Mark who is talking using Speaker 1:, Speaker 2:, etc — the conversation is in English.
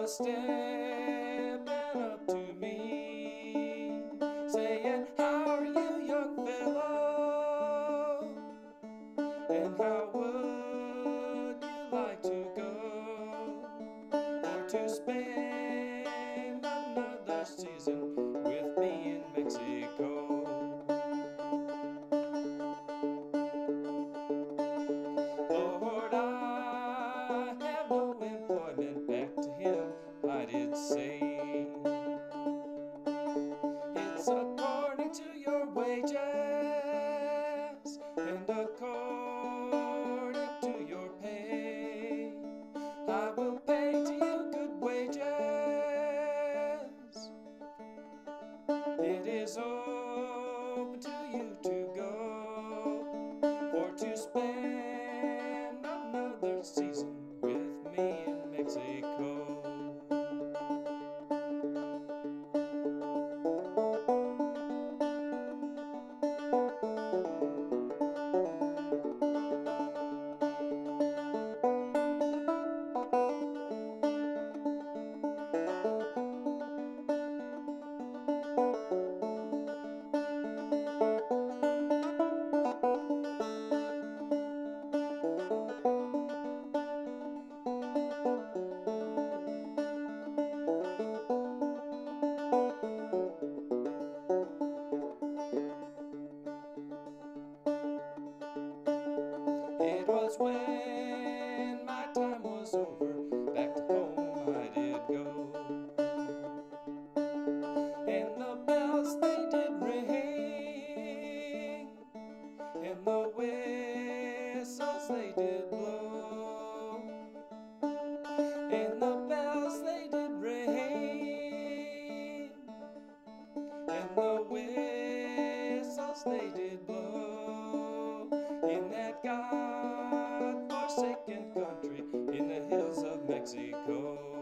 Speaker 1: was stepping up to me, saying, "How are you, young fellow? And how would you like to go or to spend another season with me in Mexico?" Lord, I have no employment. Back to him I did say, "It's according to your wages and according to your pay. I will pay to you good wages. It is open to you to go or to spend another season with me in Mexico." It was when my time was over, back to home I did go. And the bells they did ring, and the whistles they did blow. And the bells they did ring, and the whistles they did blow. In that God-forsaken country in the hills of Mexico.